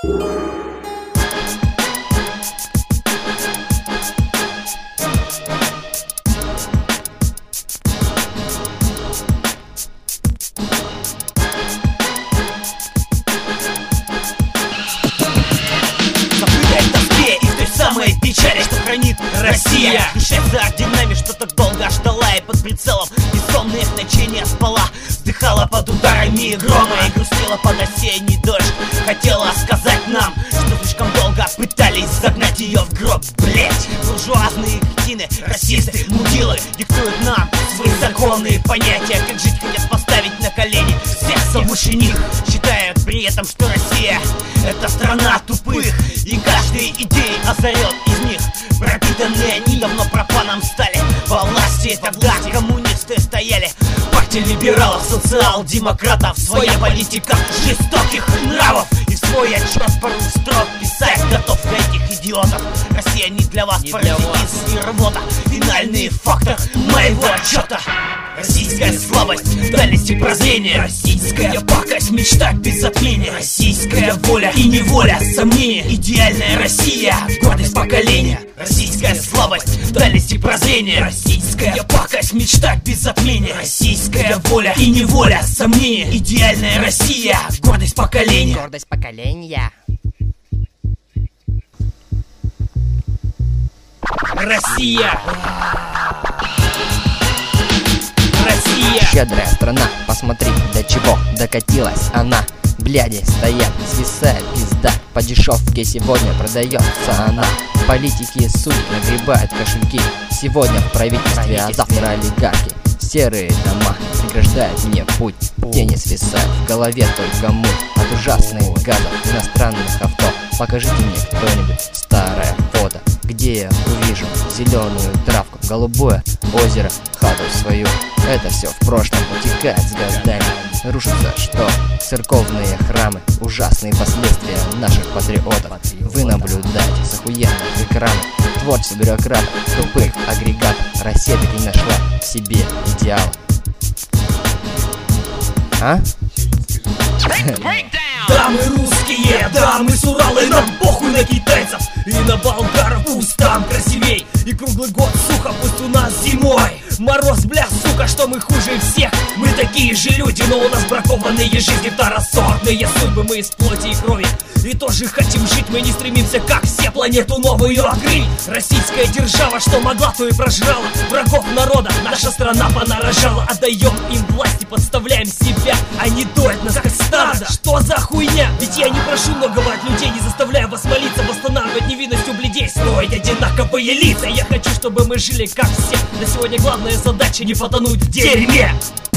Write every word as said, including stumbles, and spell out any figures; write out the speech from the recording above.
Печали, что хранит Россия. Душа за орденами, что так долго ждала, и под прицелом бессонных ночей не спала. Вздыхала под ударами грома и грустила под осенний дождь. Хотела сказать нам, что слишком долго пытались загнать ее в гроб. Блять, буржуазные кретины, расисты, мудилы диктуют нам свои законные понятия. Как жить хотят поставить на колени всех выше них. Считают при этом, что Россия — это страна тупых, и каждый идеей озарет из них. Пропитанные они давно пропаном стали. Во власти тогда коммунисты стояли. Партия либералов, социал-демократов. Своя политика жестоких нравов. И в свой отчет пару строк писать готов для этих идиотов. Россия не для вас, паразитизм и рвота. Финальный фактор моего отчета. Российская слабость, дальность и прозрение. Российская пакость, мечта без затмения. Российская воля и неволя, сомнения. Идеальная Россия, гордость поколения. Российская слабость, дальность и прозрение. Российская пакость, мечта без затмения. Российская воля и неволя, сомнения. Идеальная Россия, гордость поколения. Гордость поколения. Россия. Россия. Щедрая страна, посмотри, до чего докатилась она. Бляди стоят, свисает пизда. По дешевке сегодня продается она. Политики суть нагребают кошельки. Сегодня в правительстве, а завтра олигархи. Серые дома преграждают мне путь. Тени свисают, в голове только муть. От ужасных газов иностранных авто. Покажите мне кто-нибудь старое фото, где я увижу зеленую травку, голубое озеро, хату свою. Это все в прошлом утекает с годами. Рушится что? Церковные храмы, ужасные последствия наших патриотов. Вы наблюдаете с охуенных экранов. Творчество бюрократов, тупых агрегатов. Россия таки не нашла в себе идеала. А? Да, мы русские, да, мы с Урала, и нам похуй на китайцев и на болгаров. Пусть там красивей и круглый год сухо, пусть у нас зимой мороз, бля, сука, что мы хуже всех. Мы такие же люди, но у нас бракованные жизни, второсортные судьбы. Мы из плоти и крови и тоже хотим жить. Мы не стремимся, как все, планету новую открыть. Российская держава, что могла, то и прожрала. Врагов народа наша страна понарожала. Отдаем им власть и подставляем себя. Они доят нас как стадо. Что за хуйня? Ведь я не прошу многого от людей, не заставляю вас молиться, восстанавливать невинность у бледей, строить одинаковые лица. Я хочу, чтобы мы жили как все. На сегодня главная задача — не потонуть в дерьме.